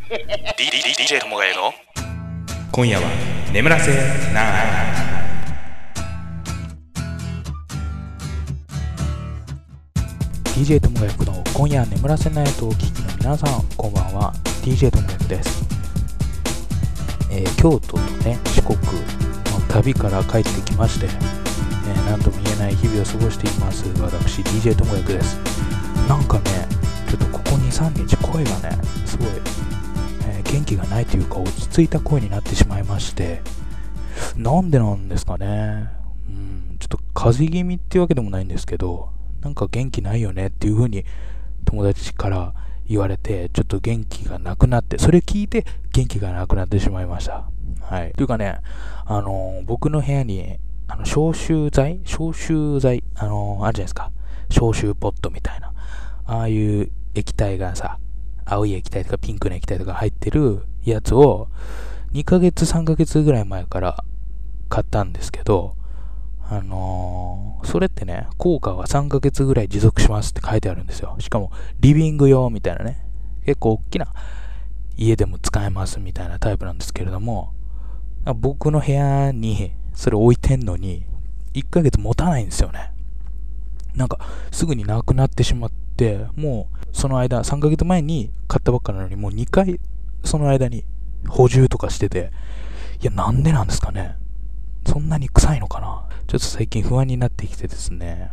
DJ ともがえの今夜は眠らせない。 DJ ともやくの今夜眠らせないとお聞きの皆さん、こんばんは。 DJ ともやくです。京都とね、四国の旅から帰ってきまして、何とも言えない日々を過ごしています私 DJ ともやくです。なんかね、ちょっとここ 2,3 日声がねすごい、元気がないというか落ち着いた声になってしまいまして、なんでなんですかね。ちょっと風邪気味っていうわけでもないんですけど、なんか元気ないよねっていう風に友達から言われて、ちょっと元気がなくなって、それ聞いて元気がなくなってしまいました。はい。というかね、僕の部屋に消臭剤、あるじゃないですか。消臭ポットみたいな、ああいう液体がさ、青い液体とかピンクの液体とか入ってるやつを2ヶ月3ヶ月ぐらい前から買ったんですけど、それってね、効果は3ヶ月ぐらい持続しますって書いてあるんですよ。しかもリビング用みたいなね、結構大きな家でも使えますみたいなタイプなんですけれども、僕の部屋にそれ置いてんのに1ヶ月持たないんですよね。なんかすぐになくなってしまって、もうその間3ヶ月前に買ったばっかなのに、もう2回その間に補充とかしてて、いや、なんでなんですかね。そんなに臭いのかな。ちょっと最近不安になってきてですね、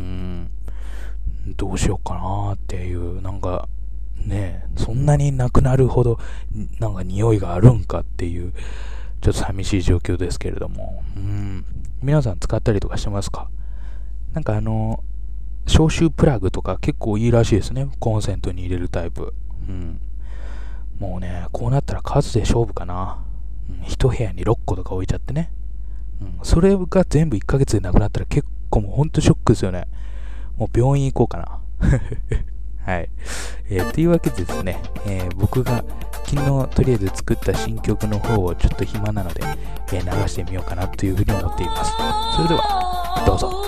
どうしようかなっていう、なんかね、そんなになくなるほどなんか匂いがあるんかっていう、ちょっと寂しい状況ですけれども、皆さん使ったりとかしてますか？なんか消臭プラグとか結構いいらしいですね。コンセントに入れるタイプ。もうね、こうなったら数で勝負かな。一部屋に6個とか置いちゃってね。それが全部1ヶ月でなくなったら結構もうほんとショックですよね。もう病院行こうかな。はい。というわけでですね、僕が昨日とりあえず作った新曲の方をちょっと暇なので、流してみようかなというふうに思っています。それではどうぞ。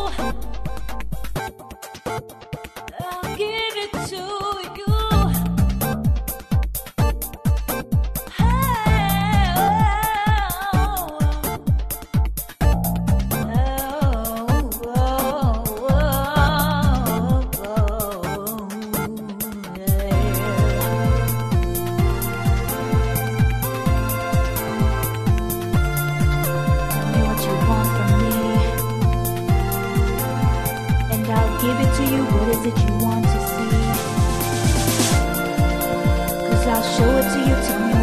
Give it to you, what is it you want to see? 'Cause I'll show it to you, tell me